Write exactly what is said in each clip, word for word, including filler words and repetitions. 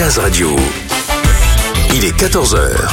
Jazz Radio. Il est quatorze heures.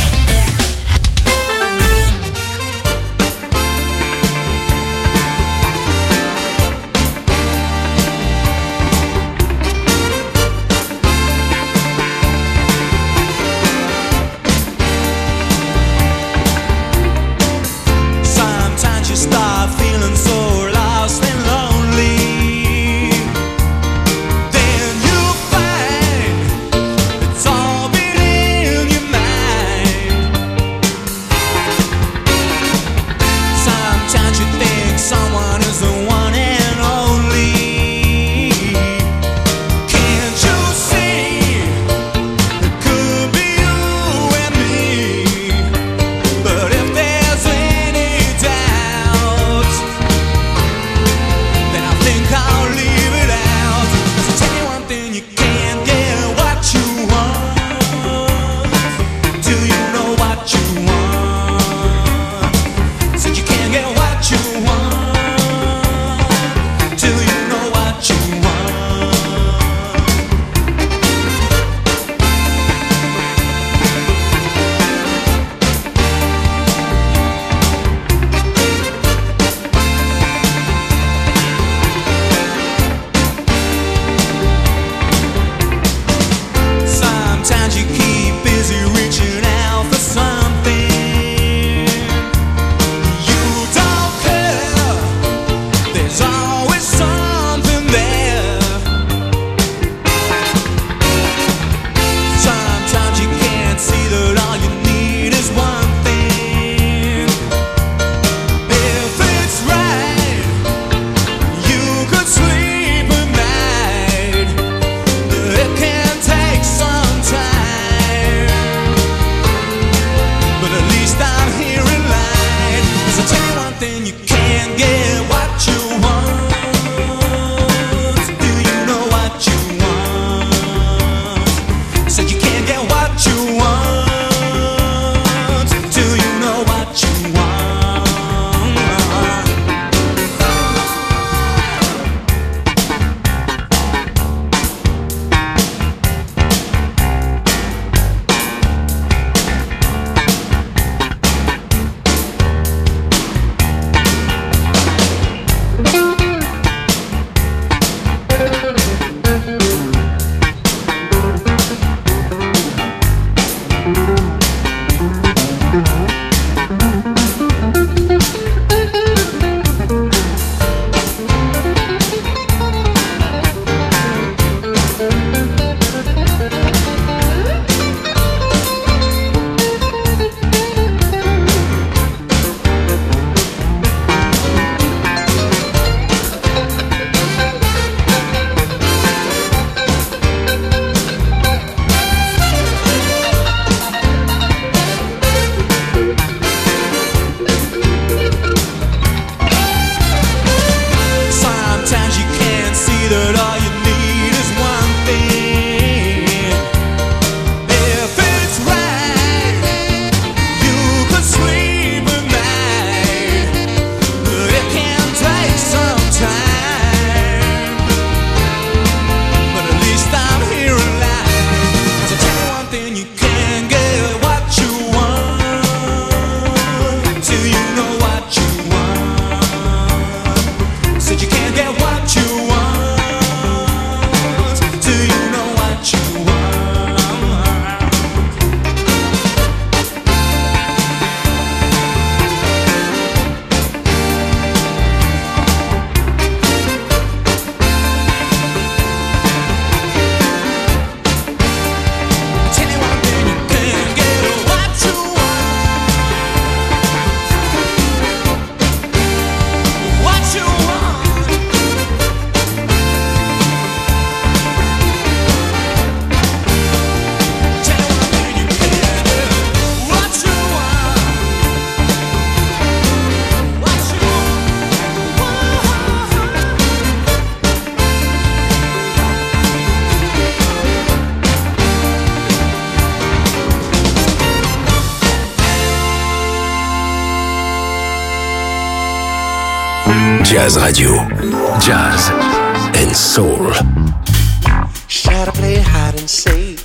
Jazz Radio. Jazz and Soul. Should I play hide and seek?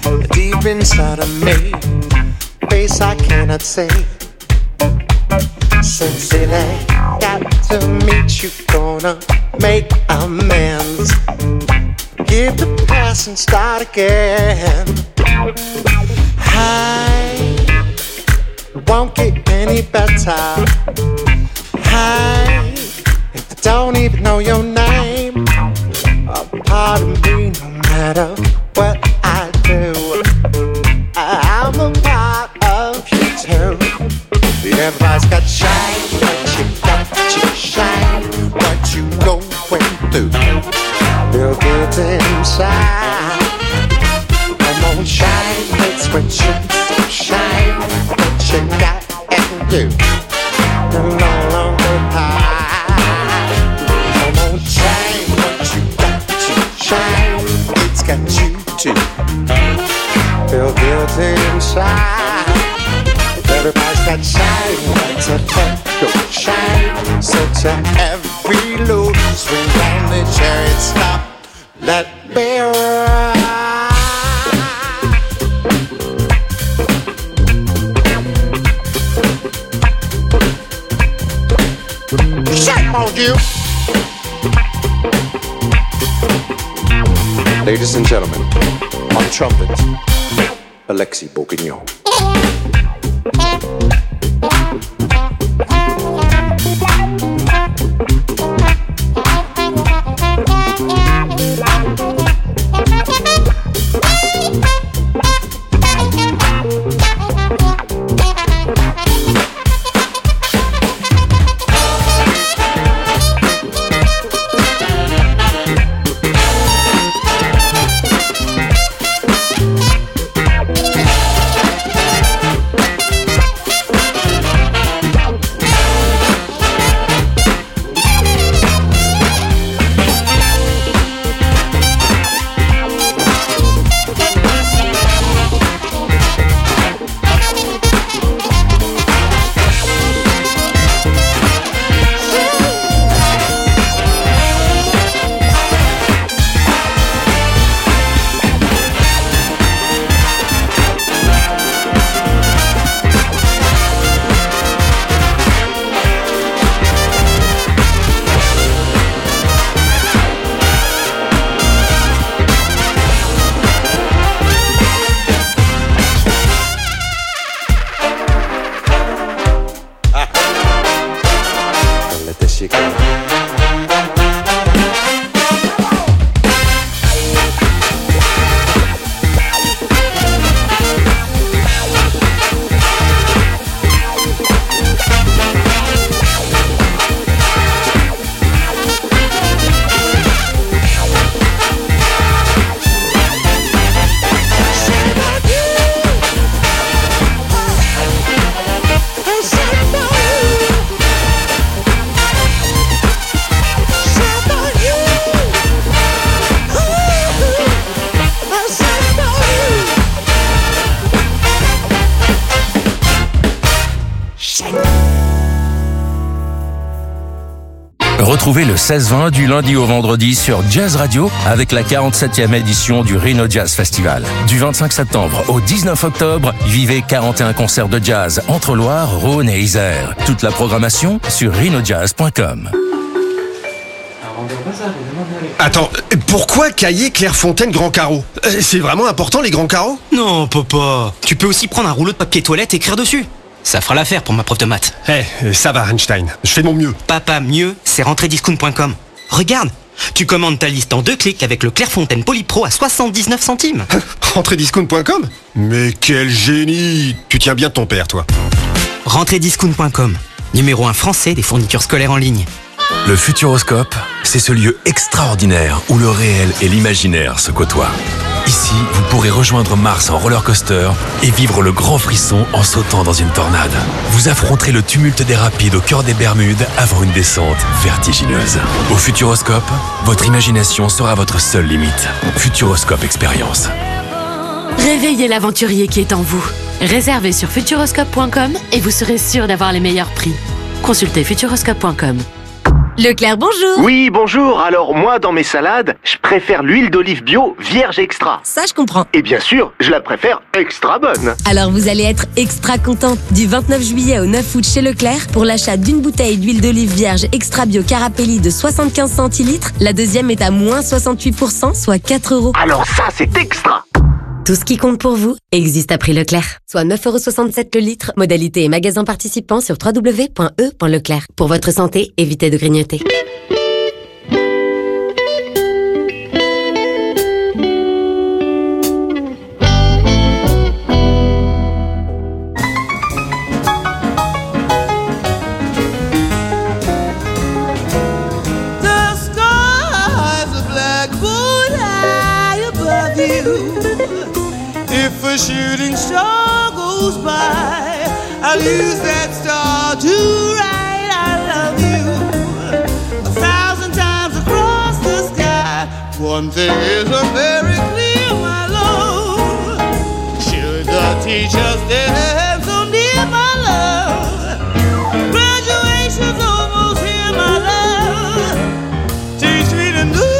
deep inside of me, place I cannot say. Sincerely, got to meet you, gonna make amends. Give the past and start again. Hi, it won't get any better. Hi, if I don't even know your name, a part of me, no matter what I do, I'm a part of you too. Everybody's got shine, but you got to shine. What you going through, feel good inside. Come on, shine, it's what you shine. What you got and do, no longer hide. Come on, shine, what you got to shine. It's got you too, feel good inside. Everybody's got shine, what's a go shine. So to every loop, swing down the chariot, stop, let me ride. Shame on you. Ladies and gentlemen, on trumpet, Alexis Bourguignon. Retrouvez le seize vingt du lundi au vendredi sur Jazz Radio avec la quarante-septième édition du Rhino Jazz Festival. Du vingt-cinq septembre au dix-neuf octobre, vivez quarante et un concerts de jazz entre Loire, Rhône et Isère. Toute la programmation sur rhino jazz point com. Attends, pourquoi Caillé, Clairefontaine, Grand Carreau? C'est vraiment important les grands carreaux? Non, papa. Tu peux aussi prendre un rouleau de papier toilette et écrire dessus. Ça fera l'affaire pour ma prof de maths. Eh, hey, ça va Einstein, je fais de mon mieux. Papa, mieux, c'est rentrée discount point com. Regarde, tu commandes ta liste en deux clics avec le Clairefontaine Polypro à soixante-dix-neuf centimes. rentrée discount point com? Mais quel génie! Tu tiens bien de ton père, toi. rentrée discount point com, numéro un français des fournitures scolaires en ligne. Le Futuroscope, c'est ce lieu extraordinaire où le réel et l'imaginaire se côtoient. Ici, vous pourrez rejoindre Mars en roller coaster et vivre le grand frisson en sautant dans une tornade. Vous affronterez le tumulte des rapides au cœur des Bermudes avant une descente vertigineuse. Au Futuroscope, votre imagination sera votre seule limite. Futuroscope Expérience. Réveillez l'aventurier qui est en vous. Réservez sur futuroscope point com et vous serez sûr d'avoir les meilleurs prix. Consultez futuroscope point com. Leclerc, bonjour. Oui, bonjour. Alors moi, dans mes salades, je préfère l'huile d'olive bio vierge extra. Ça, je comprends. Et bien sûr, je la préfère extra bonne. Alors vous allez être extra content. Du vingt-neuf juillet au neuf août chez Leclerc, pour l'achat d'une bouteille d'huile d'olive vierge extra bio Carapelli de soixante-quinze centilitres, la deuxième est à moins soixante-huit pour cent, soit quatre euros. Alors ça, c'est extra. Tout ce qui compte pour vous existe à prix Leclerc. Soit neuf euros soixante-sept le litre. Modalité et magasin participants sur w w w point e point leclerc. Pour votre santé, évitez de grignoter. If a shooting star goes by, I'll use that star to write I love you a thousand times across the sky. One thing is very clear, my love. Should the teachers dance so near, my love? Graduation's almost here, my love. Teach me to know.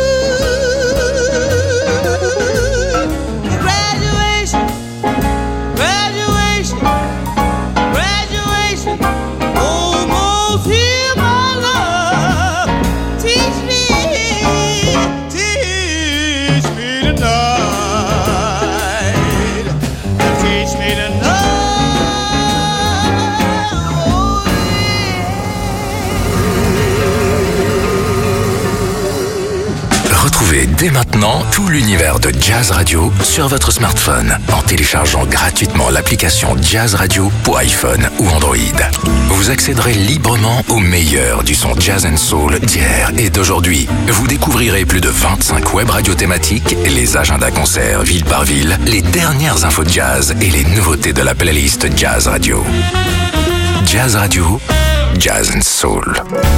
Retrouvez dès maintenant tout l'univers de Jazz Radio sur votre smartphone en téléchargeant gratuitement l'application Jazz Radio pour iPhone ou Android. Vous accéderez librement au meilleur du son jazz and soul d'hier et d'aujourd'hui. Vous découvrirez plus de vingt-cinq web radios thématiques, les agendas concerts ville par ville, les dernières infos jazz et les nouveautés de la playlist Jazz Radio. Jazz Radio, Jazz and Soul.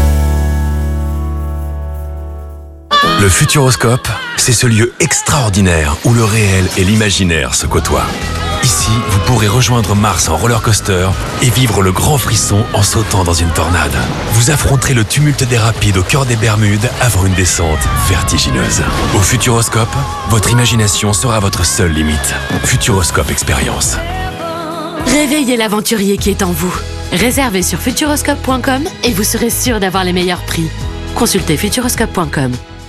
Le Futuroscope, c'est ce lieu extraordinaire où le réel et l'imaginaire se côtoient. Ici, vous pourrez rejoindre Mars en roller coaster et vivre le grand frisson en sautant dans une tornade. Vous affronterez le tumulte des rapides au cœur des Bermudes avant une descente vertigineuse. Au Futuroscope, votre imagination sera votre seule limite. Futuroscope Expérience. Réveillez l'aventurier qui est en vous. Réservez sur futuroscope point com et vous serez sûr d'avoir les meilleurs prix. Consultez futuroscope point com.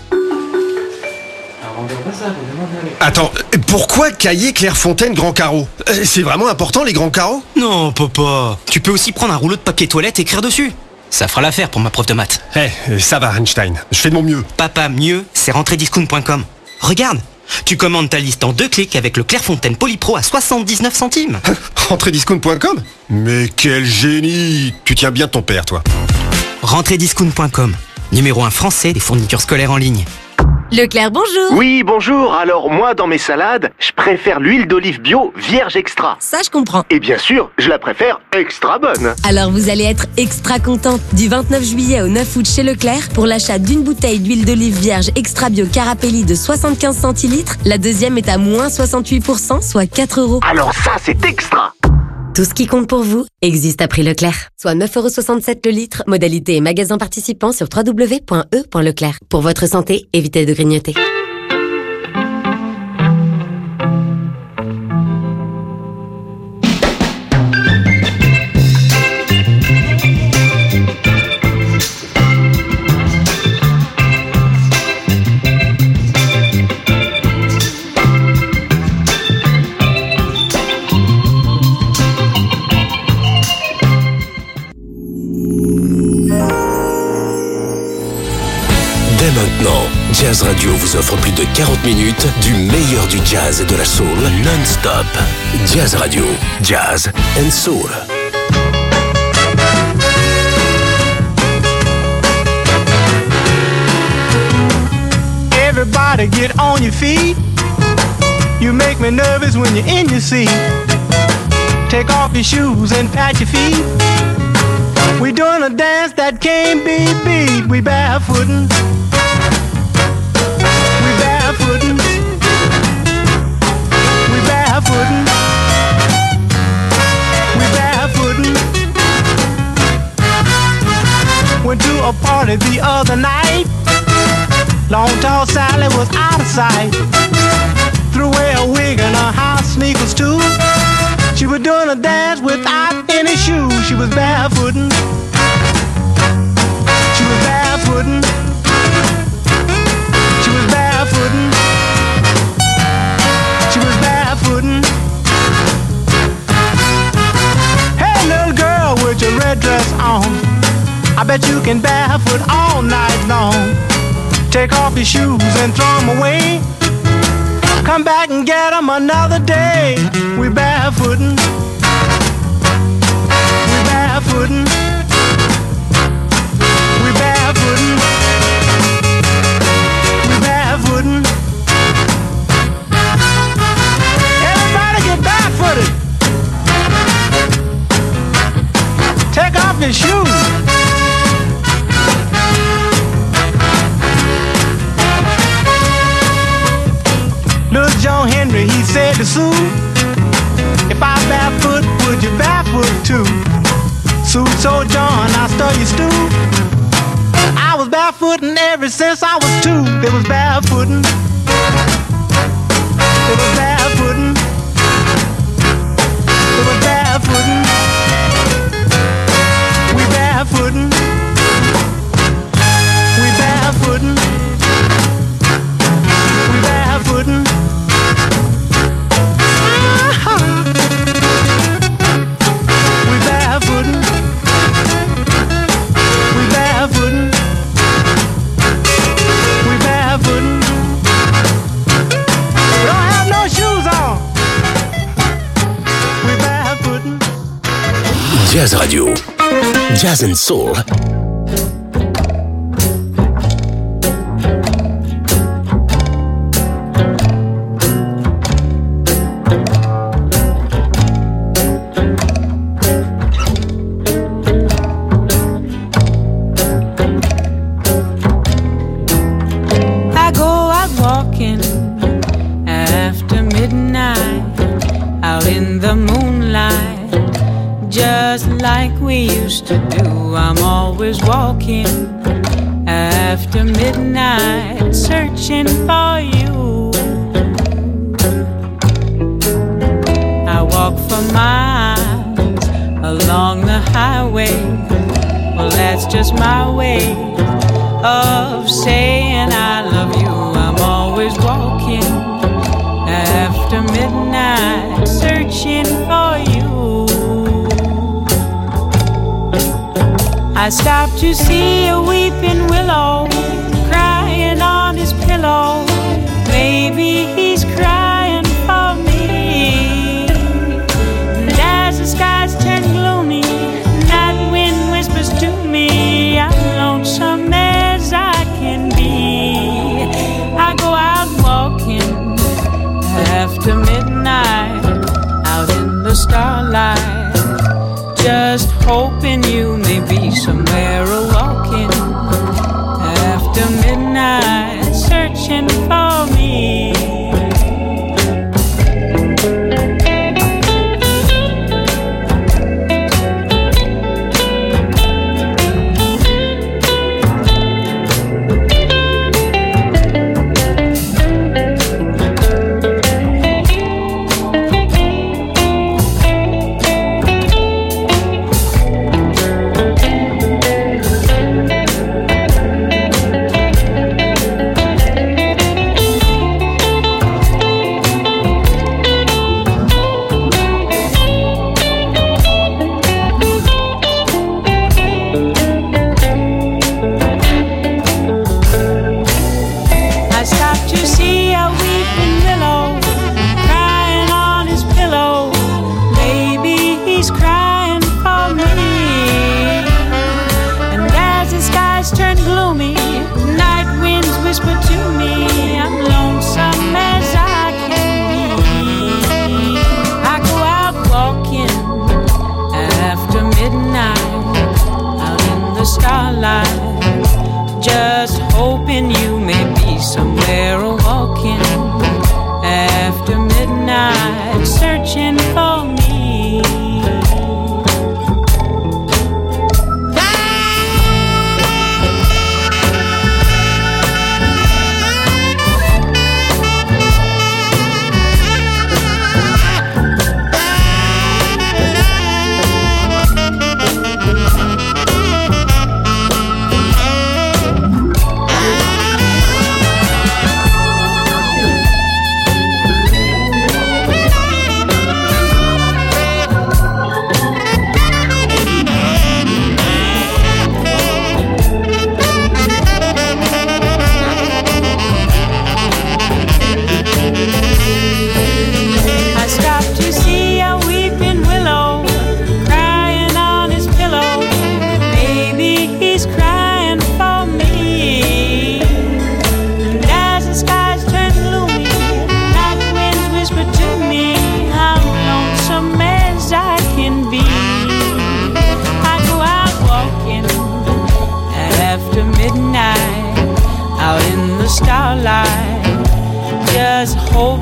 Attends, pourquoi cahier Clairefontaine Grand Carreau? C'est vraiment important les grands carreaux? Non, papa. Tu peux aussi prendre un rouleau de papier toilette et écrire dessus. Ça fera l'affaire pour ma prof de maths. Eh, hey, ça va Einstein, je fais de mon mieux. Papa, mieux, c'est rentrée discount point com. Regarde, tu commandes ta liste en deux clics avec le Clairefontaine Polypro à soixante-dix-neuf centimes. rentrée discount point com? Mais quel génie! Tu tiens bien ton père, toi. rentrée discount point com, numéro un français des fournitures scolaires en ligne. Leclerc, bonjour. Oui, bonjour. Alors moi, dans mes salades, je préfère l'huile d'olive bio vierge extra. Ça, je comprends. Et bien sûr, je la préfère extra bonne. Alors vous allez être extra content. Du vingt-neuf juillet au neuf août chez Leclerc, pour l'achat d'une bouteille d'huile d'olive vierge extra bio Carapelli de soixante-quinze centilitres, la deuxième est à moins soixante-huit pour cent, soit quatre euros. Alors ça, c'est extra. Tout ce qui compte pour vous existe à prix Leclerc. Soit neuf euros soixante-sept le litre. Modalité et magasin participants sur w w w point e point leclerc. Pour votre santé, évitez de grignoter. Maintenant, Jazz Radio vous offre plus de quarante minutes du meilleur du jazz et de la soul non-stop. Jazz Radio, Jazz and Soul. Everybody get on your feet. You make me nervous when you're in your seat. Take off your shoes and pat your feet. We doing a dance that can't be beat. We barefootin'. We barefootin'. We barefootin'. We barefootin'. Went to a party the other night. Long tall Sally was out of sight. Threw away a wig and her house sneakers too. She was doing a dance without any shoes. She was barefooting. She was barefooting. She was barefooting. She was barefooting. Hey little girl with your red dress on, I bet you can barefoot all night long. Take off your shoes and throw them away. Come back and get them another day. We barefootin'. We barefootin'. We barefootin'. We barefootin'. Everybody get barefooted. Take off your shoes. Little John Henry, he said to Sue, if I barefoot, would you barefoot too? Sue told John, I stir your stew. I was barefooting ever since I was two. They was barefooting. They was barefooting. They was barefooting. We barefooting. We barefooting. We barefooting. Jazz Radio, Jazz and Soul. I go out walking after midnight, out in the moonlight, just like we used to do. I'm always walking after midnight, searching for you. I walk for miles along the highway. Well, that's just my way of saying I love you. I'm always walking after midnight, searching for you. I stopped to see a weeping willow crying on his pillow. Maybe he's crying for me. And as the skies turn gloomy, night wind whispers to me, I'm lonesome as I can be. I go out walking after midnight, out in the starlight, just hoping you may be somewhere a-walking after midnight, searching for me. Just hoping you may be somewhere walking after midnight, searching for me.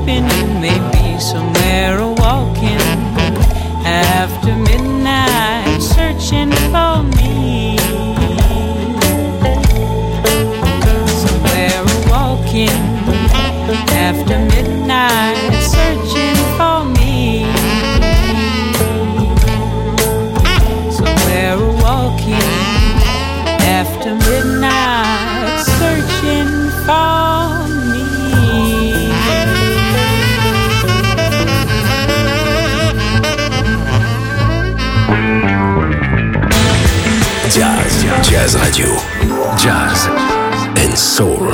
hoping you may be somewhere a walking after midnight, searching for me. Somewhere a walking after midnight, searching for me. Somewhere a walking after midnight, searching for me. Jazz, Jazz Radio, Jazz and Soul.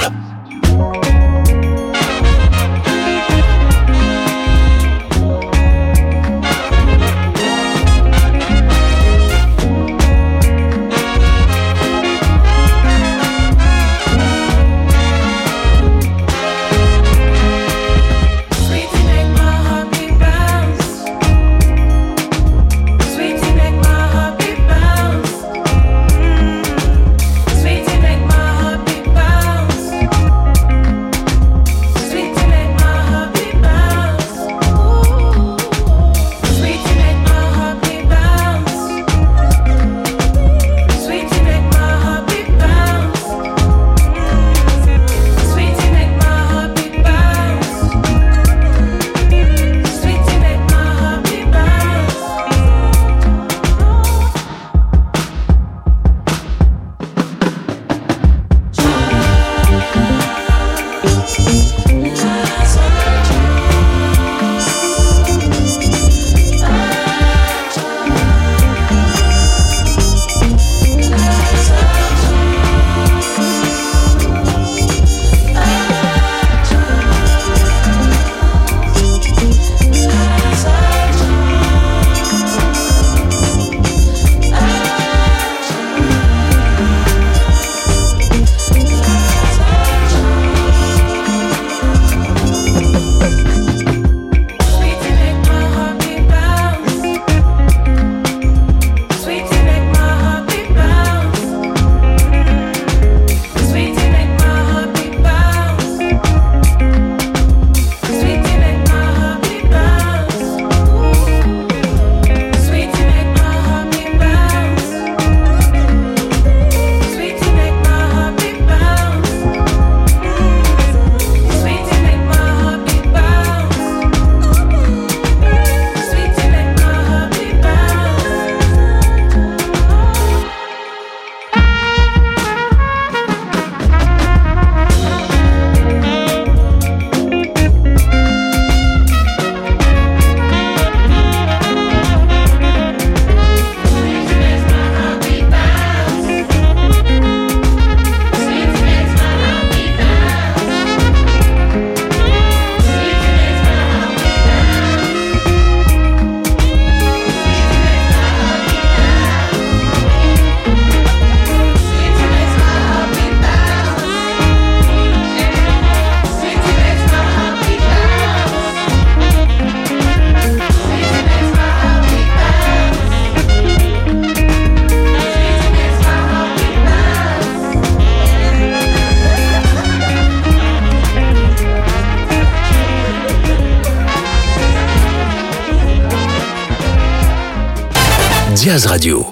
Jazz Radio.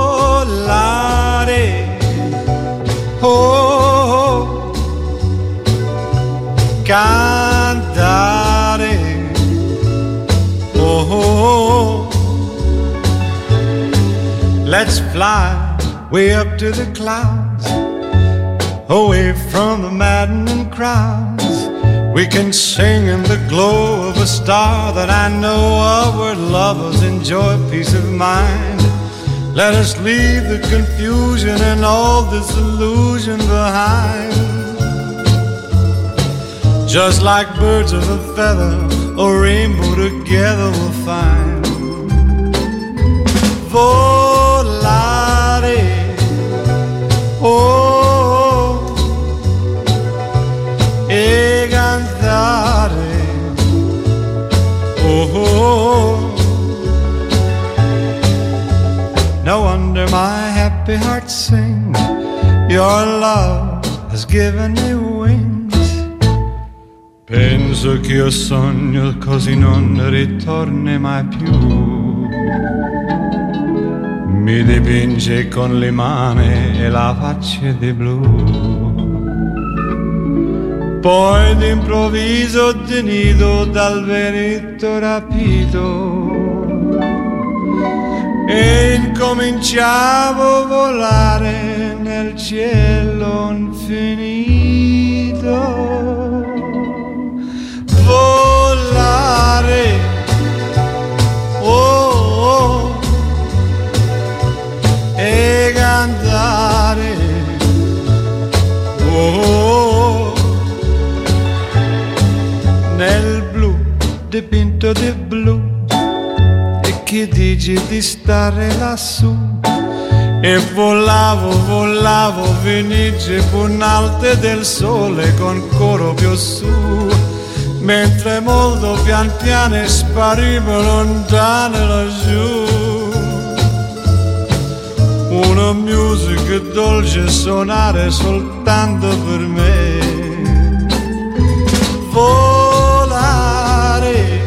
Volare, oh, cantare, oh, let's fly way up to the clouds, away from the maddening crowds. We can sing in the glow of a star that I know of, where lovers enjoy peace of mind. Let us leave the confusion and all this illusion behind. Just like birds of a feather, a rainbow together we'll find. Volare, oh, e cantare, oh, oh. No wonder my happy heart sings. Your love has given me wings. Penso che io sogno così non ritorni mai più. Mi dipinge con le mani e la faccia di blu. Poi d'improvviso tenido dal vento rapito e incominciavo a volare nel cielo infinito. Volare, oh, oh, e cantare, oh, oh, nel blu dipinto di blu. E chi dice di stare lassù? E volavo, volavo, venice punalte del sole con coro più su. Mentre molto pian piano sparivo lontano laggiù. Una musica dolce suonare soltanto per me. Volare,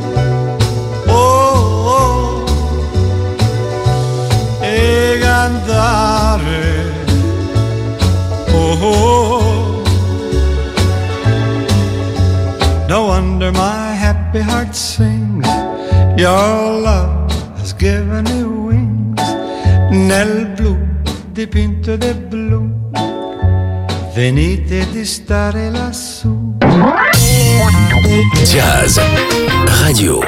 oh, oh, e cantare, oh, oh. No wonder my happy heart sings. Your love has given me wings. Nel blu dipinto di blu. Venite di stare lassù. Jazz Radio.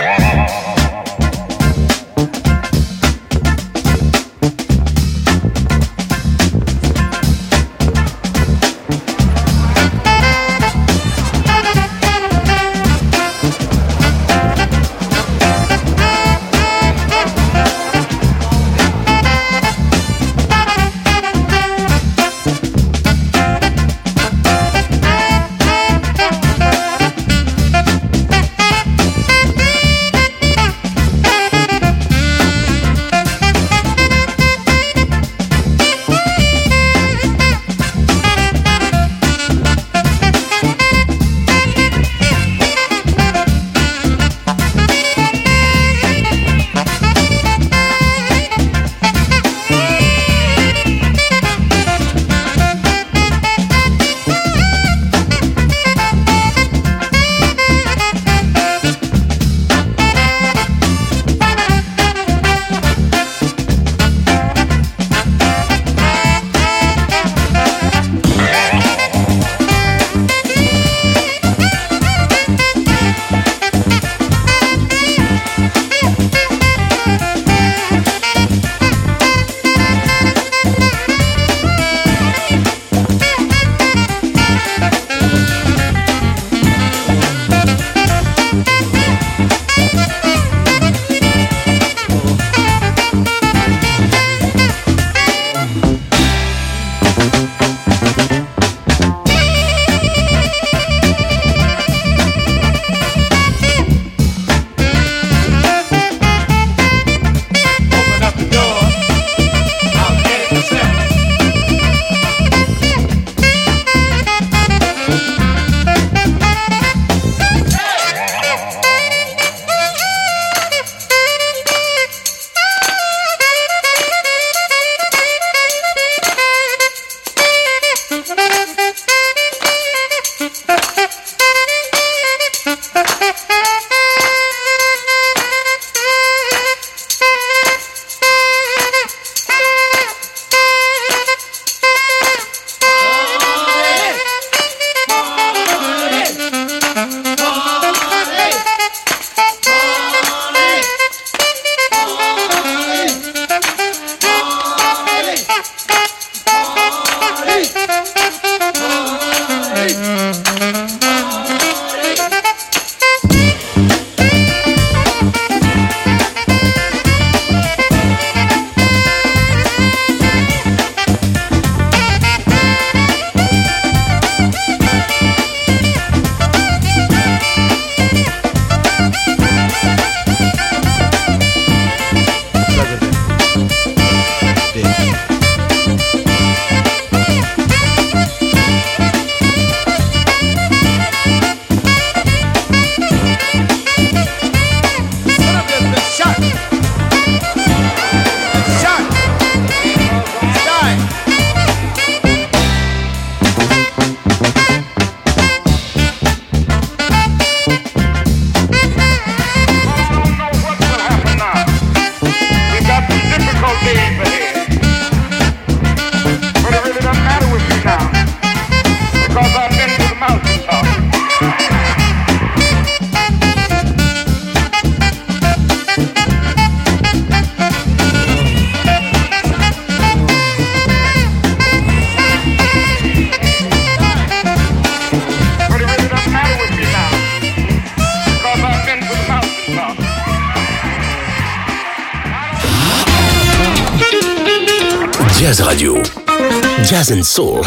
Jazz Radio. Jazz and Soul.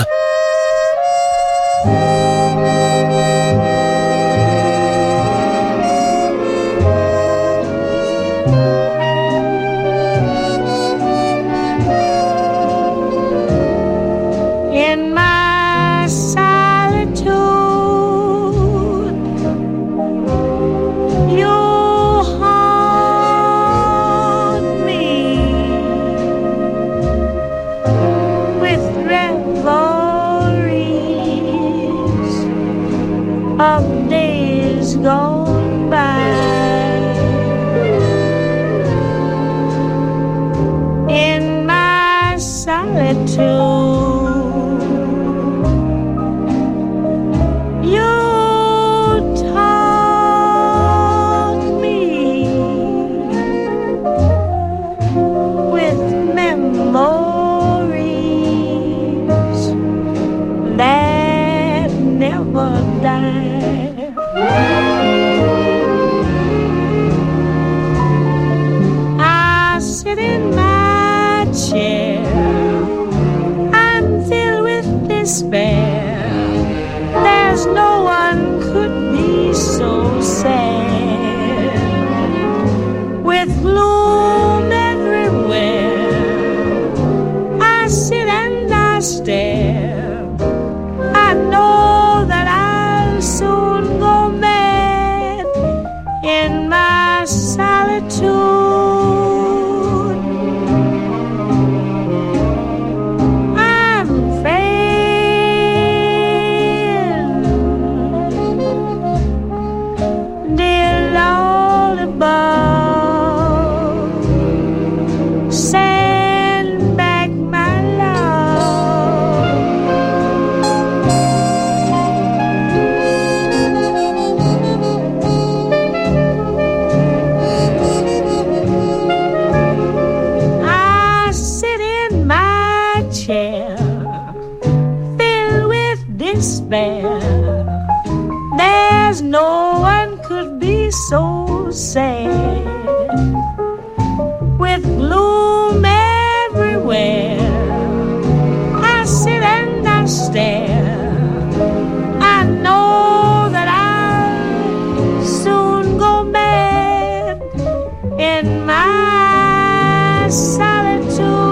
In my solitude, you haunt me with reveries of days gone by. In my solitude, there's no one could be so sad, with gloom everywhere. I sit and I stare. I know that I'll soon go mad in my solitude. There's no one could be so sad, with gloom everywhere. I sit and I stare. I know that I'll soon go mad in my solitude.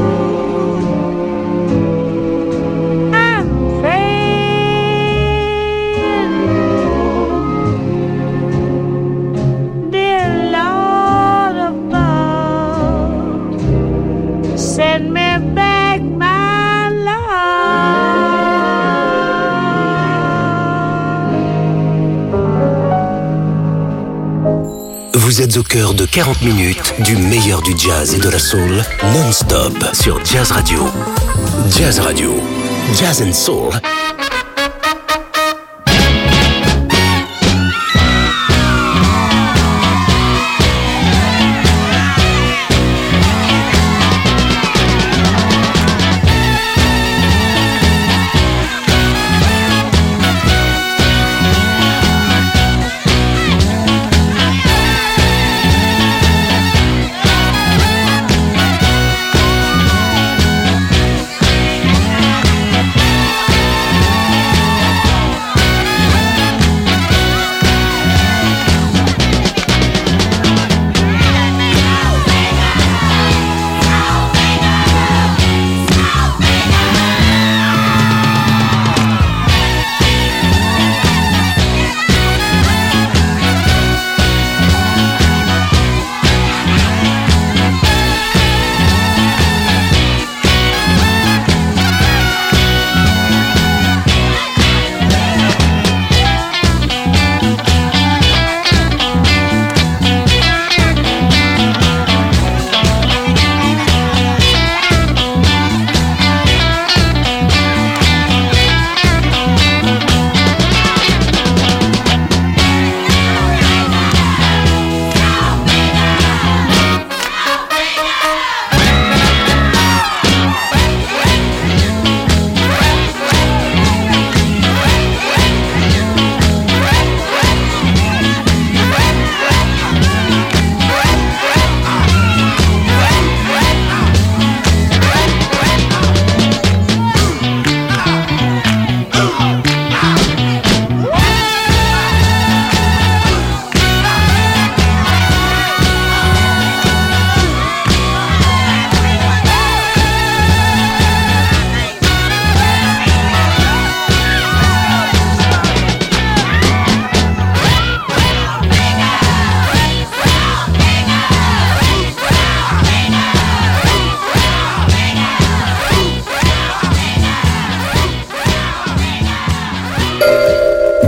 Vous êtes au cœur de quarante minutes du meilleur du jazz et de la soul non-stop sur Jazz Radio. Jazz Radio. Jazz and Soul.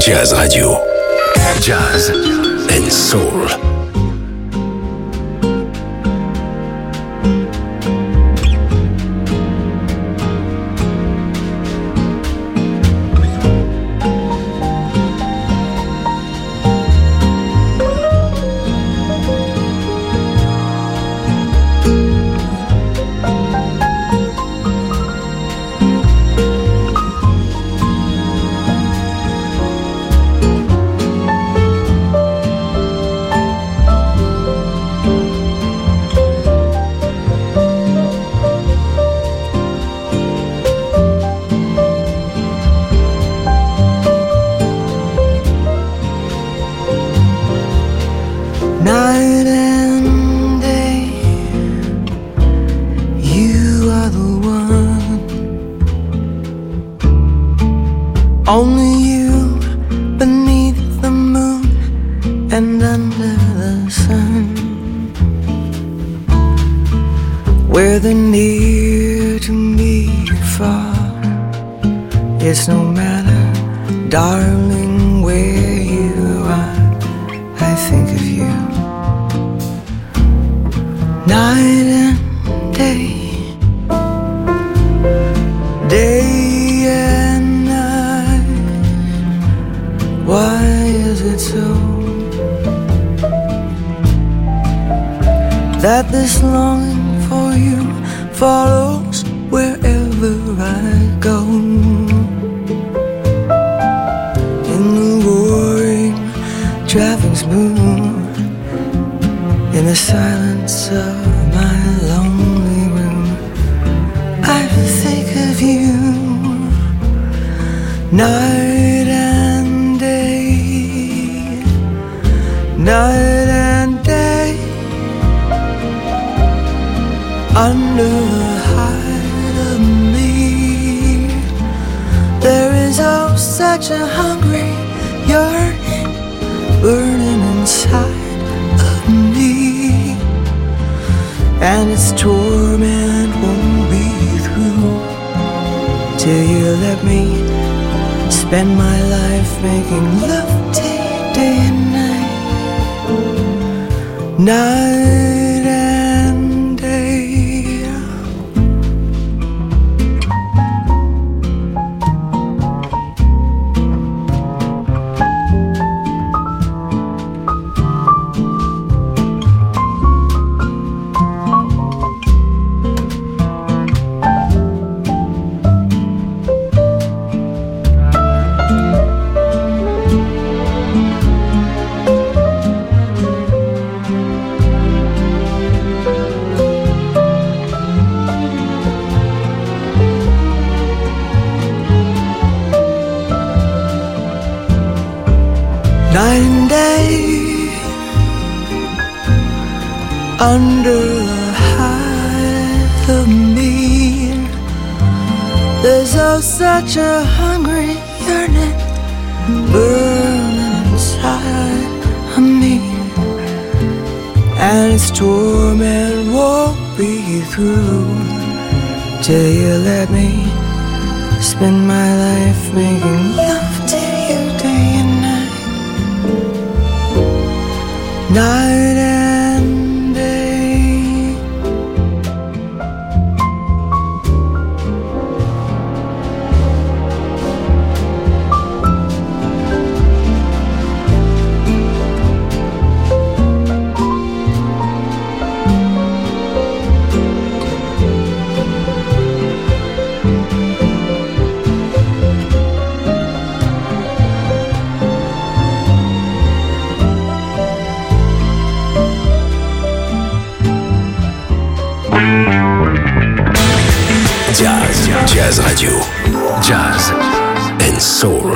Jazz Radio. Jazz and Soul. Night and day, you are the one. Only you beneath the moon and under the sun. Where the near to me far, it's no matter, darling, where you are, I think of you. Night and day, day and night. Why is it so that this longing for you follows wherever I go? In the roaring traffic smooth, in the silence of my lonely room, I think of you. Night and day, night and day. Under the hide of me, there is oh such a hungry yearning burning inside of me, and its torment won't be through till you let me spend my life making love to you day and night, night and day. Night and day, under the hide of me, there's oh such a hungry yearning burning inside of me, and its torment won't be through till you let me spend my life making love to you day and night. Night and day. Jazz, Jazz Radio, Jazz and Soul.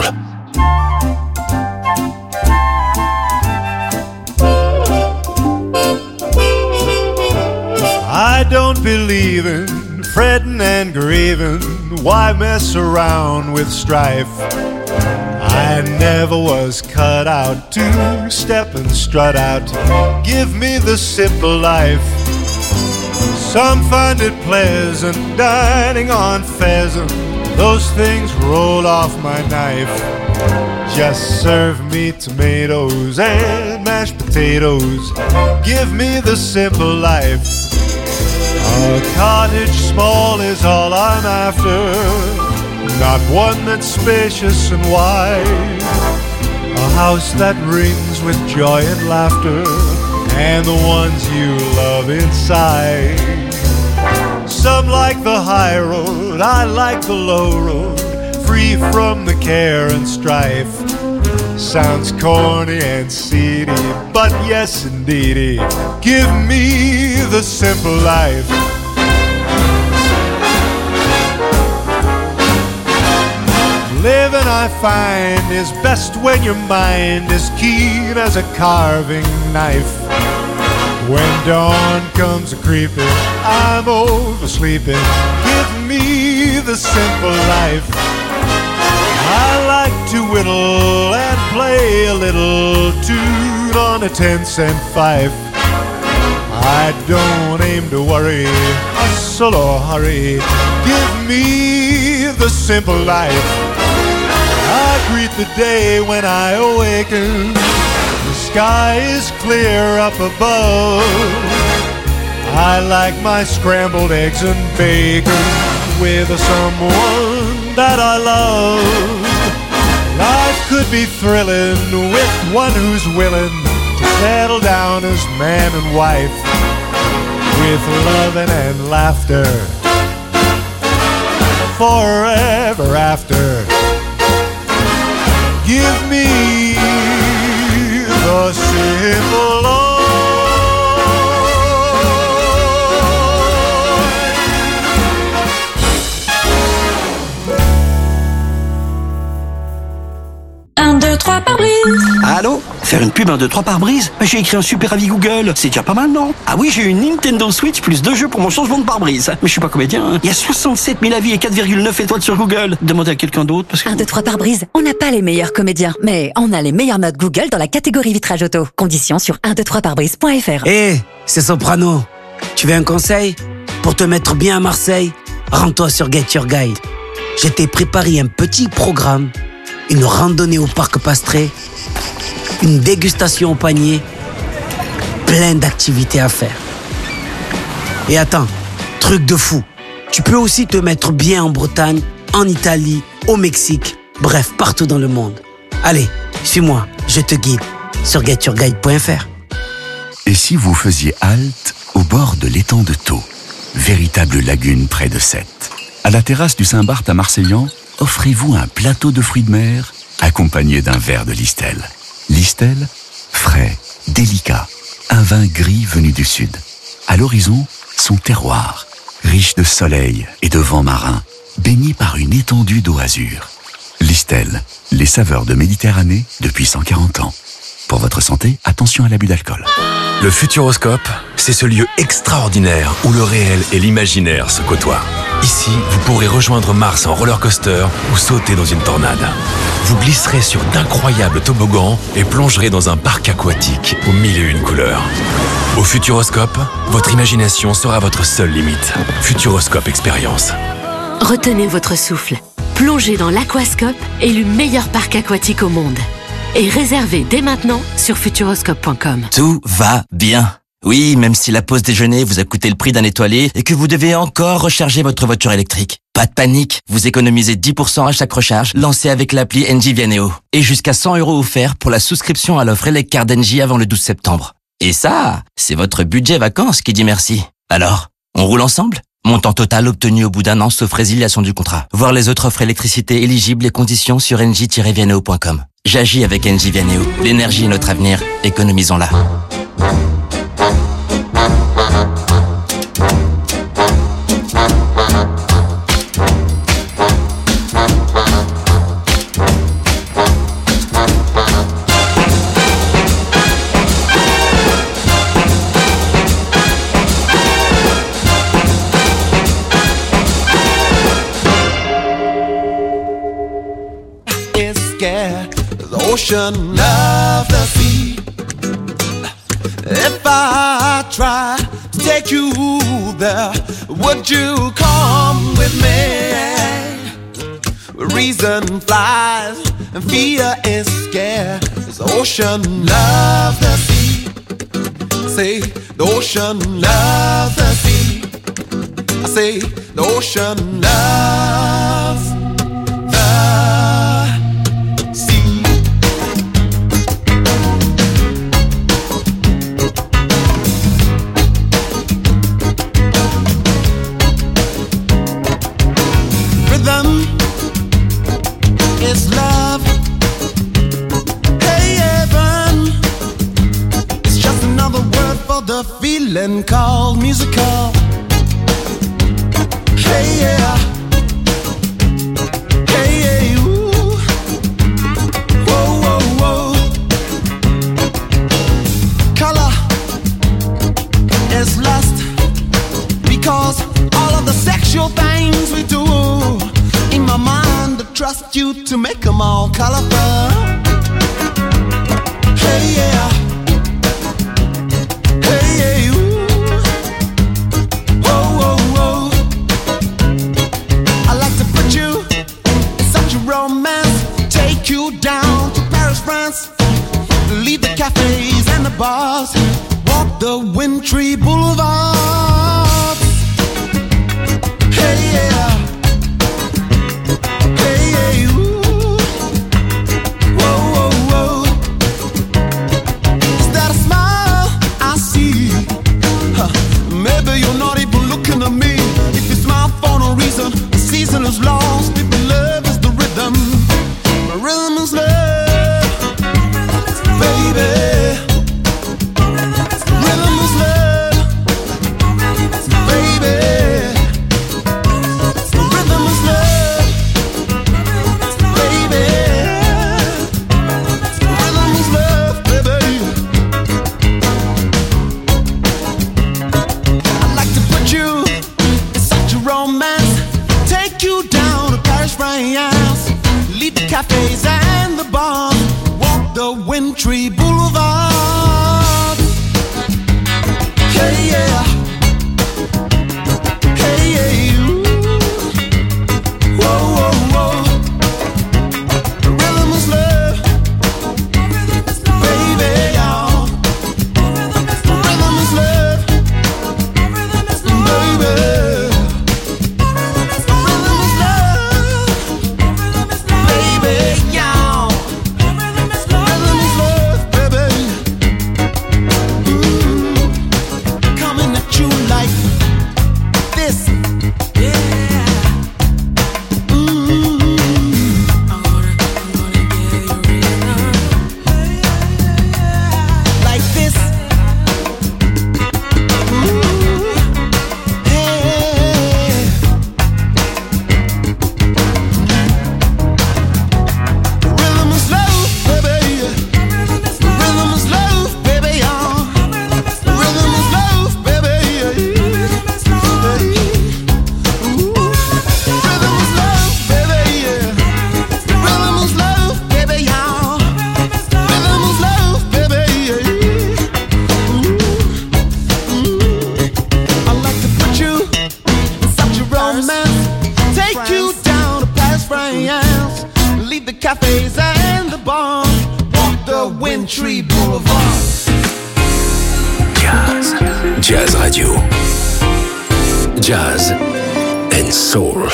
I don't believe in fretting and grieving. Why mess around with strife? I never was cut out to step and strut out. Give me the simple life. Some find it pleasant dining on pheasant. Those things roll off my knife. Just serve me tomatoes and mashed potatoes. Give me the simple life. A cottage small is all I'm after, not one that's spacious and wide. A house that rings with joy and laughter, and the ones you love inside. Some like the high road, I like the low road, free from the care and strife. Sounds corny and seedy, but yes indeedy, give me the simple life. Living, I find, is best when your mind is keen as a carving knife. When dawn comes a-creeping, I'm oversleeping. Give me the simple life. I like to whittle and play a little tune on a ten-cent fife. I don't aim to worry, hustle or hurry. Give me the simple life. I greet the day when I awaken. The sky is clear up above. I like my scrambled eggs and bacon with someone that I love. Life could be thrilling with one who's willing to settle down as man and wife, with loving and laughter forever after. Give me the simple life. un, deux, trois pare-brise. Allô? Faire une pub un, deux, trois pare-brise? J'ai écrit un super avis Google. C'est déjà pas mal, non? Ah oui, j'ai eu une Nintendo Switch plus deux jeux pour mon changement de pare-brise. Mais je suis pas comédien, hein. Il y a soixante-sept mille avis et quatre virgule neuf étoiles sur Google. Demandez à quelqu'un d'autre parce que... un, deux, trois pare-brise. On n'a pas les meilleurs comédiens, mais on a les meilleures notes Google dans la catégorie vitrage auto. Conditions sur un, deux, trois pare-brise point f r. Hé, hey, c'est Soprano. Tu veux un conseil? Pour te mettre bien à Marseille, rends-toi sur Get Your Guide. Je t'ai préparé un petit programme, une randonnée au parc Pastré, une dégustation au panier, plein d'activités à faire. Et attends, truc de fou, tu peux aussi te mettre bien en Bretagne, en Italie, au Mexique, bref, partout dans le monde. Allez, suis-moi, je te guide sur get your guide point f r. Et si vous faisiez halte au bord de l'étang de Thau, véritable lagune près de Sète? À la terrasse du Saint-Barth à Marseillan, offrez-vous un plateau de fruits de mer accompagné d'un verre de Listel. Listel, frais, délicat, un vin gris venu du sud. À l'horizon, son terroir, riche de soleil et de vent marin, baigné par une étendue d'eau azur. Listel, les saveurs de Méditerranée depuis cent quarante ans. Pour votre santé, attention à l'abus d'alcool. Le Futuroscope, c'est ce lieu extraordinaire où le réel et l'imaginaire se côtoient. Ici, vous pourrez rejoindre Mars en roller coaster ou sauter dans une tornade. Vous glisserez sur d'incroyables toboggans et plongerez dans un parc aquatique aux mille et une couleurs. Au Futuroscope, votre imagination sera votre seule limite. Futuroscope Expérience. Retenez votre souffle. Plongez dans l'Aquascope, élu meilleur parc aquatique au monde. Et réservez dès maintenant sur futuroscope point com. Tout va bien. Oui, même si la pause déjeuner vous a coûté le prix d'un étoilé et que vous devez encore recharger votre voiture électrique. Pas de panique, vous économisez dix pour cent à chaque recharge lancée avec l'appli Engie Vianeo. Et jusqu'à cent euros offerts pour la souscription à l'offre Eleccar d'Engie avant le douze septembre. Et ça, c'est votre budget vacances qui dit merci. Alors, on roule ensemble ? Montant total obtenu au bout d'un an sauf résiliation du contrat. Voir les autres offres électricité éligibles et conditions sur engie tiret vianeo point com. J'agis avec Engie Vianeo. L'énergie est notre avenir. Économisons-la. Ocean of the sea. If I try to take you there. Would you come with me? Reason flies and fear is scared. It's the ocean, love the sea. Say the ocean, love the sea. I say the ocean loves the sea. Rhythm is love. Hey, heaven. It's just another word for the feeling called musical. Hey, yeah. Hey, yeah, ooh. Whoa, whoa, whoa. Color is lust, because all of the sexual things we do, in my mind I trust you to make them all colorful. Hey, yeah. Hey, yeah, ooh. Whoa, whoa, whoa. I like to put you in such a romance, take you down to Paris, France, leave the cafes and the bars, walk the wintry boulevards. Hey, yeah. Hey, yeah, ooh. Whoa, whoa, whoa. Is that a smile I see? Huh. Maybe you're not even looking at me. If you smile for no reason, the season is lost. People, love is the rhythm. My rhythm is love, baby. Rhythm is love, baby. Rhythm is love, baby. Rhythm is love, baby. I'd like to put you in such a romance, take you down to Paris, France, leave the cafes and the bars, walk the wintry boulevards. Hey, yeah. Hey, yeah, ooh. Whoa, whoa, whoa. Rhythm is love, baby, y'all. Rhythm is love, baby. Rhythm is love, baby, y'all. Rhythm is love, baby. Mm. Coming at you like this. Yeah. Mm. Like this. Ooh. Hey. Rhythm is love, baby. Rhythm is love, baby, y'all. Rhythm is love, baby. Ooh. Rhythm is love, baby. Rhythm is love, baby, y'all. Rhythm is love, baby. Ooh. I like to put you in such a romance, take you down to Paris, France, leave the cafes and the bars, walk the wintry boulevards. Jazz. Jazz Radio. Jazz and Soul.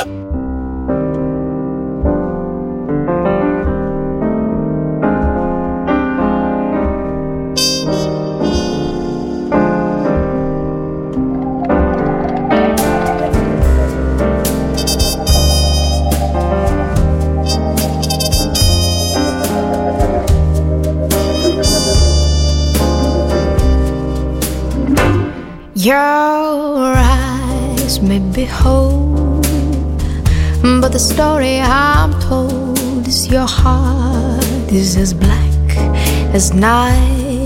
Your eyes may be whole, but the story I'm told is your heart is as black as night.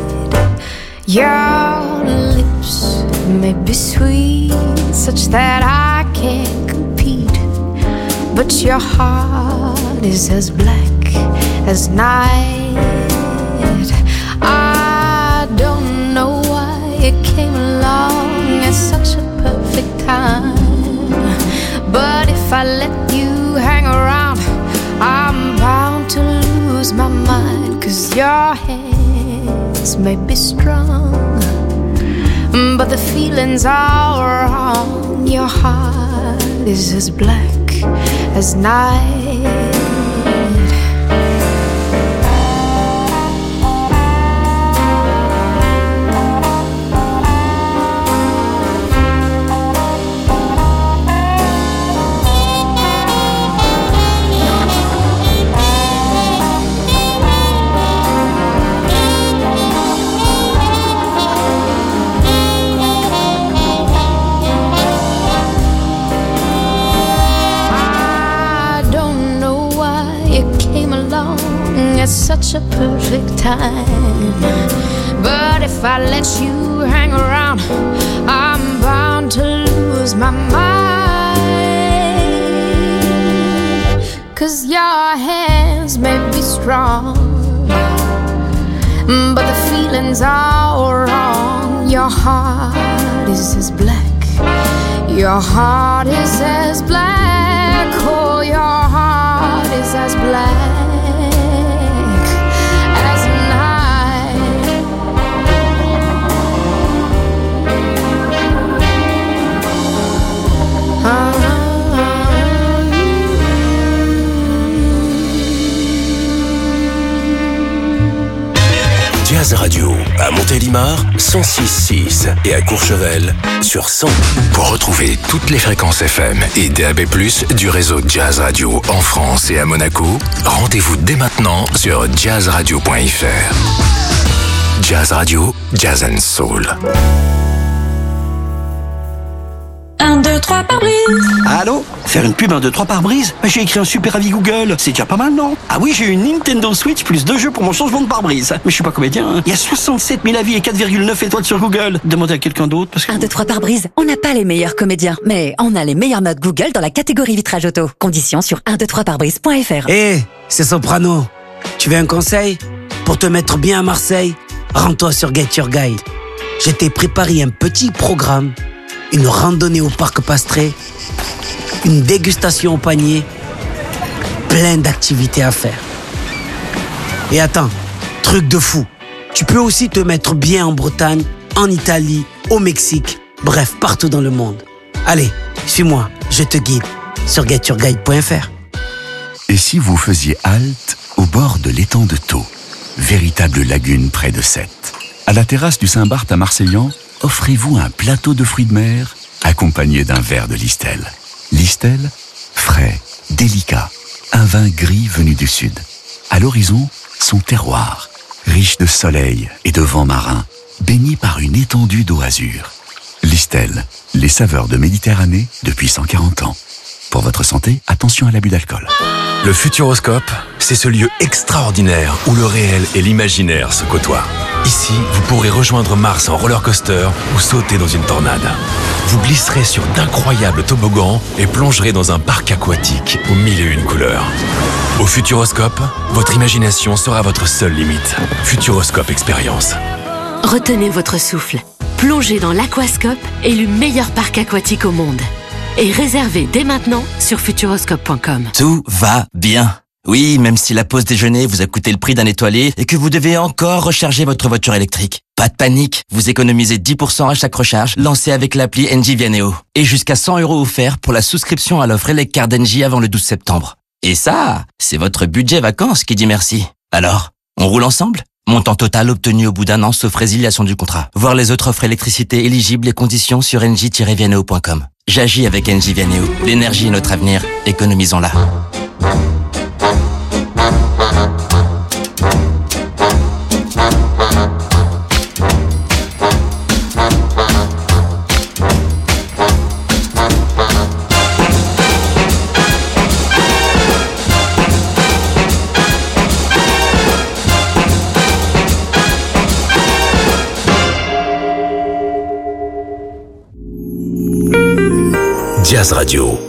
Your lips may be sweet, such that I can't compete, but your heart is as black as night. I don't know why it came along, such a perfect time. But if I let you hang around, I'm bound to lose my mind. Cause your hands may be strong, but the feelings are wrong. Your heart is as black as night. Such a perfect time. But if I let you hang around, I'm bound to lose my mind. Cause your hands may be strong, but the feelings are wrong. Your heart is as black. Your heart is as black. Oh, your heart is as black. Jazz Radio à Montélimar cent six virgule six et à Courchevel sur cent. Pour retrouver toutes les fréquences F M et D A B plus, du réseau Jazz Radio en France et à Monaco, rendez-vous dès maintenant sur jazz radio point f r. Jazz Radio, Jazz and Soul. un, deux, trois pare-brise. Allô? Faire une pub un, deux, trois pare-brise? J'ai écrit un super avis Google. C'est déjà pas mal, non? Ah oui, j'ai une Nintendo Switch plus deux jeux pour mon changement de pare-brise. Mais je suis pas comédien, hein. Il y a soixante-sept mille avis et quatre virgule neuf étoiles sur Google. Demandez à quelqu'un d'autre parce que... un, deux, trois pare-brise. On n'a pas les meilleurs comédiens, mais on a les meilleures notes Google dans la catégorie vitrage auto. Conditions sur un, deux, trois pare-brise point f r. Hé, hey, c'est Soprano. Tu veux un conseil? Pour te mettre bien à Marseille, rends-toi sur Get Your Guide. Je t'ai préparé un petit programme. Une randonnée au parc Pastré, une dégustation au panier, plein d'activités à faire. Et attends, truc de fou, tu peux aussi te mettre bien en Bretagne, en Italie, au Mexique, bref, partout dans le monde. Allez, suis-moi, je te guide sur get your guide point f r. Et si vous faisiez halte au bord de l'étang de Thau, véritable lagune près de Sète, à la terrasse du Saint-Barth à Marseillan, offrez-vous un plateau de fruits de mer accompagné d'un verre de Listel. Listel, frais, délicat, un vin gris venu du sud. À l'horizon, son terroir, riche de soleil et de vent marin, baigné par une étendue d'eau azur. Listel, les saveurs de Méditerranée depuis cent quarante ans. Pour votre santé, attention à l'abus d'alcool. Le Futuroscope, c'est ce lieu extraordinaire où le réel et l'imaginaire se côtoient. Ici, vous pourrez rejoindre Mars en roller coaster ou sauter dans une tornade. Vous glisserez sur d'incroyables toboggans et plongerez dans un parc aquatique aux mille et une couleurs. Au Futuroscope, votre imagination sera votre seule limite. Futuroscope Expérience. Retenez votre souffle. Plongez dans l'Aquascope, élu meilleur parc aquatique au monde. Et réservez dès maintenant sur futuroscope point com. Tout va bien. Oui, même si la pause déjeuner vous a coûté le prix d'un étoilé et que vous devez encore recharger votre voiture électrique. Pas de panique, vous économisez dix pour cent à chaque recharge lancée avec l'appli Engie Vianeo. Et jusqu'à cent euros offerts pour la souscription à l'offre Eleccar d'Engie avant le douze septembre. Et ça, c'est votre budget vacances qui dit merci. Alors, on roule ensemble ? Montant total obtenu au bout d'un an sauf résiliation du contrat. Voir les autres offres électricité éligibles et conditions sur engie tiret vianeo point com. J'agis avec Engie Vianeo. L'énergie est notre avenir. Économisons-la. Jazz Radio.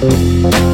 Thank